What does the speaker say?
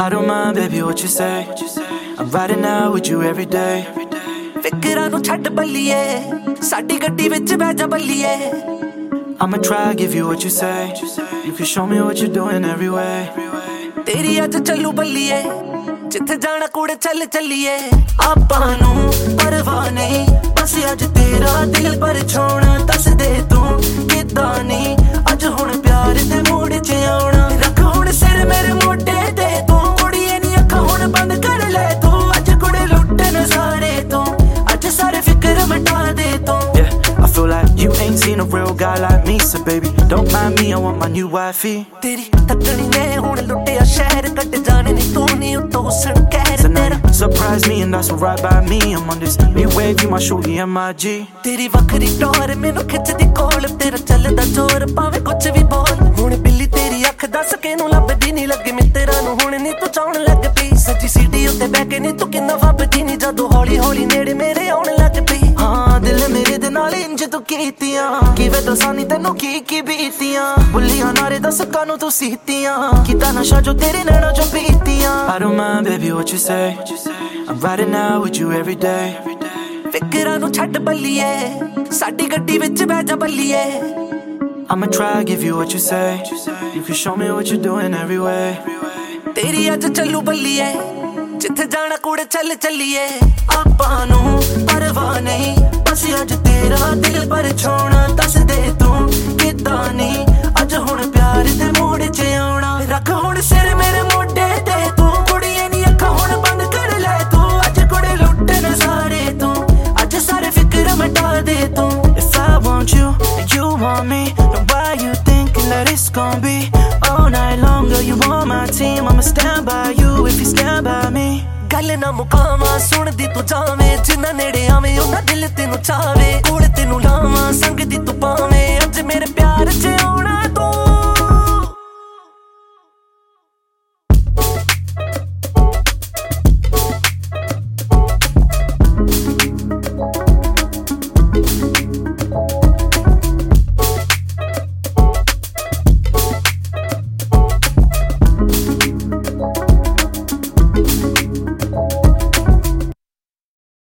I don't mind, baby, what you say. I'm riding out with you every day. ਫਿਕਰਾਂ ਨੂੰ ਛੱਡ ਬੱਲੀਏ ਸਾਡੀ ਗੱਡੀ ਵਿੱਚ ਬਹਿ ਜਾ ਬੱਲੀਏ I'ma try, give you what you say. You can show me what you're doing every way. ਤੇਰੀ ਅੱਜ ਚੱਲੂ ਬੱਲੀਏ ਜਿੱਥੇ ਜਾਣਾ ਕੁੜੇ ਚੱਲ ਚੱਲੀਏ ਆਪਾਂ ਨੂੰ ਪਰਵਾਹ ਨਹੀਂ ਬਸ ਅੱਜ ਤੇਰਾ ਦਿਲ ਪਰ ਛੋਣਾ ਦੱਸ ਦੇ ਤੂੰ ਕਿੱਦਾਂ ਨਹੀਂ ਅੱਜ ਹੁਣ ਪਿਆਰ ਦੇ ਮੂਡ 'ਚ ਆਉਣਾ ਰੱਖ ਹੁਣ ਸਿਰ ਮੇਰੇ ਮੋਢੇ ਤੇ ਤੂੰ ਕੁੜੀਏ ਨੀ ਅੱਖਾਂ ਹੁਣ ਬੰਦ ਕਰ ਲੈ ਤੂੰ ਅੱਜ ਕੁੜੇ ਲੁੱਟਣ ਸਾਰੇ ਤੂੰ ਅੱਜ ਸਾਰੇ ਫਿਕਰ ਮਿਟਾ ਦੇ ਤੂੰ I feel like you ain't seen a real guy like me. So baby, don't mind me, I want my new wifey. ਤੇਰੀ ਤੱਕਣੀ ਨੇ ਹੁਣ ਲੁੱਟਿਆ ਸ਼ਹਿਰ ਕੱਟ ਜਾਣੇ ਨੀ ਤੂੰ ਨੀ ਉੱਤੋਂ ਹੁਸਨ ਕਹਿਰ ਤੇਰਾ Surprise me and that's alright by me. I'm on this new wave, you my shorty and my G. ਤੇਰੀ ਵੱਖਰੀ ਟੌਰ ਮੈਨੂੰ ਖਿੱਚਦੀ ਕੋਲ ਤੇਰਾ ਚੱਲਦਾ ਜ਼ੋਰ ਭਾਵੇਂ ਕੁਛ ਵੀ ਬੋਲ ਹੁਣ ਬਿੱਲੀ ਤੇਰੀ ਅੱਖ ਦੱਸ ਕੇ ਨੂੰ ਲੱਭਦੀ ਨੀ ਲੱਗੇ ਮਿੱਤਰਾਂ ਨੂੰ ਹੁਣ ਨੀ ਤੂੰ ਚਾਉਣ ਲੱਗ ਪਈ ਸੱਜੀ ਸੀਟੀ ਉੱਤੇ ਬਹਿ ਕੇ ਨੀ ਤੂੰ ਕਿੰਨਾ ਵੱਬਦੀ ਨੀ ਜਦੋਂ ਹੌਲੀ ਹੌਲੀ ਨੇੜੇ ਮੇਰੇ ਆਉਣ ਲੱਗ ਪਈ ਹਾਂ ਦਿਲ ਮੇਰੇ ਦੇ ਨਾਲ ਇੰਜ ਤੂੰ ਕੀਤੀਆਂ ਕਿਵੇਂ ਦੱਸਾਂ ਨੀ ਤੈਨੂੰ ਕੀ ਬੀਤੀਆਂ ਬੁੱਲੀਆਂ ਨਾਰੇ ਦੱਸ ਕਾਨੂੰ ਤੂੰ ਸੀਤੀਆਂ ਕੀਤਾ ਨਸ਼ਾ ਜੋ ਤੇਰੇ ਨੈਣਾਂ ਚੋਂ ਪੀਤੀਆਂ I don't mind, baby, what you say. I'm riding out with you every day. ਫਿਕਰਾਂ ਨੂੰ ਛੱਡ ਬੱਲੀਏ ਸਾਡੀ ਗੱਡੀ ਵਿੱਚ ਬਹਿ ਜਾ ਬੱਲੀਏ I'ma try, give you what you say. You can show me what you're doing every way. ਤੇਰੀ ਅੱਜ ਚੱਲੂ ਬੱਲੀਏ ਜਿੱਥੇ ਜਾਣਾ ਕੁੜੇ ਚੱਲ ਚੱਲੀਏ ਆਪਾਂ ਨੂੰ ਪਰਵਾਹ ਨਹੀਂ ਬਸ ਅੱਜ ਤੇਰਾ ਦਿਲ ਪਰ ਛੋਣਾ ਦੱਸ ਦੇ ਤੂੰ ਕਿੱਦਾਂ ਨਹੀਂ ਅੱਜ ਹੁਣ ਪਿਆਰ ਦੇ ਮੂਡ 'ਚ ਆਉਣਾ ਰੱਖ ਹੁਣ ਸਿਰ ਮੇਰੇ ਮੋਢੇ ਤੇ ਤੂੰ ਕੁੜੀਏ ਨੀ ਅੱਖਾਂ ਹੁਣ ਬੰਦ ਕਰ ਲੈ ਤੂੰ ਅੱਜ ਕੁੜੇ ਲੁੱਟਣ ਸਾਰੇ ਤੂੰ ਅੱਜ ਸਾਰੇ ਫਿਕਰ ਮਿਟਾ ਦੇ ਤੂੰ If I want you and you want me, then why you thinking that it's gonna be all night long? Girl, you on my team, I'ma stand by you if you stand by me. ਗੱਲ ਨਾ ਮੁਕਾਵਾਂ ਸੁਣਦੀ ਤੂੰ ਜਾਵੇਂ ਜਿੰਨਾ ਨੇੜੇ ਆਵੇਂ ਉਹਨਾਂ ਦਿਲ ਤੈਨੂੰ ਚਾਵੇ ਕੋਲ ਤੈਨੂੰ ਲਾਵਾਂ ਸੰਗ ਦੀ ਤੂੰ ਪਾਵੇਂ ਅੱਜ ਮੇਰੇ ਪਿਆਰ 'ਚ ਆਉਣਾ